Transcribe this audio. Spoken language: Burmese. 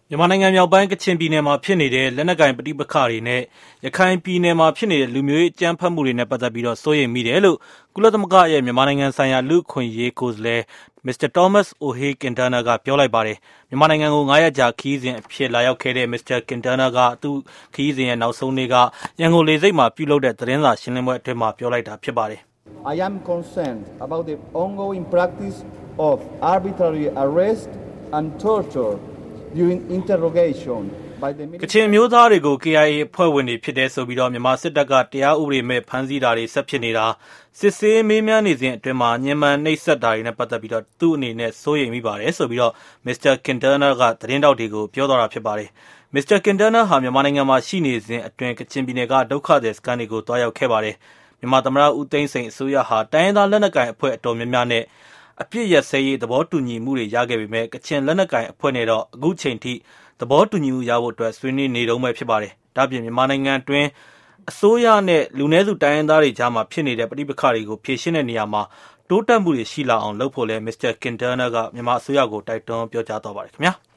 မြန်မာနိုင်ငံမြောက်ပိုင်းကချင်ပြည်နယ်မှာဖြစ်နေတဲ့လက်နက်ကိုင်ပဋိပက္ခတွေနဲ့ရခိုင်ပြည်နယ်မှာဖြစ်နေတဲ့လူမျိုးရေးအကြမ်းဖက်မှုတွေနဲ့ပတ်သက်ပြီးစိုးရိမ်မိတယ်လို့ကုလသမဂ္ဂရဲ့မြန်မာနိုင်ငံဆိုင်ရာလူ့အခွင့်အရေးကိုယ်စားလှယ် Mr. Thomas Ohey Quintana ကပြောလိုက်ပါတယ်။မြန်မာနိုင်ငံကို9 ရက်ကြာခရီးစဉ်အဖြစ်လာရောက်ခဲ့တဲ့ Mr. Quintana ကသူ့ခရီးစဉ်ရဲ့နောက်ဆုံးနေ့ကရန်ကုန်လေဆိပ်မှာပြုလုပ်တဲ့သတင်းစာရှင်းလင်းပွဲအတွင်းမှာပြောလိုက်တာဖြစ်ပါတယ်။ I am concerned about the ongoing practice of arbitrary arrest and torture during interrogation by the ကချင်မျိုးသားတွေကို KIA အဖွဲ့ဝင်တွေဖြစ်တဲ့ဆိုပြီးတော့မြန်မာစစ်တပ်ကတရားဥပဒေမဲ့ဖမ်းဆီးတာတွေဆက်ဖြစ်နေတာစစ်ဆေးမေးမြန်းနေစဉ်အတွင်းမှာညှဉ်းပန်းနှိပ်စက်တာတွေနဲ့ပတ်သက်ပြီးတော့သူ့အနေနဲ့စိုးရိမ်မိပါတယ်ဆိုပြီးတော့ Mr. Quintana ကသတင်းတောက်တွေကိုပြောသွားတာဖြစ်ပါတယ်။ Mr. Quintana ဟာမြန်မာနိုင်ငံမှာရှိနေစဉ်အတွင်းကချင်ပြည်နယ်ကဒုက္ခသည်စခန်းတွေကိုတွားရောက်ခဲ့ပါတယ်။မြန်မာသမ္မတဦးသိန်းစိန်အစိုးရဟာတိုင်းရင်းသားလက်နက်ကိုင်အဖွဲ့အတော်များများနဲ့အပြစ်ရစဲရေးသဘောတူညီမှုတွေရခဲ့ပေမဲ့ကချင်လက်နက်ကိုင်အဖွဲ့နဲ့တော့အခုချိန်ထိသဘောတူညီမှုရဖို့အတွက်ဆွေးနွေးနေတုန်းပဲဖြစ်ပါတယ်။ဒါ့အပြင်မြန်မာနိုင်ငံအတွင်းအစိုးရနဲ့လူနည်းစုတိုင်းရင်းသားတွေကြားမှာဖြစ်နေတဲ့ပဋိပက္ခတွေကိုဖြေရှင်းတဲ့နေရာမှာတိုးတက်မှုတွေရှိလာအောင်လုပ်ဖို့လဲ Mr. Quintana ကမြန်မာအစိုးရကိုတိုက်တွန်းပြောကြားသွားပါတယ်ခင်ဗျာ။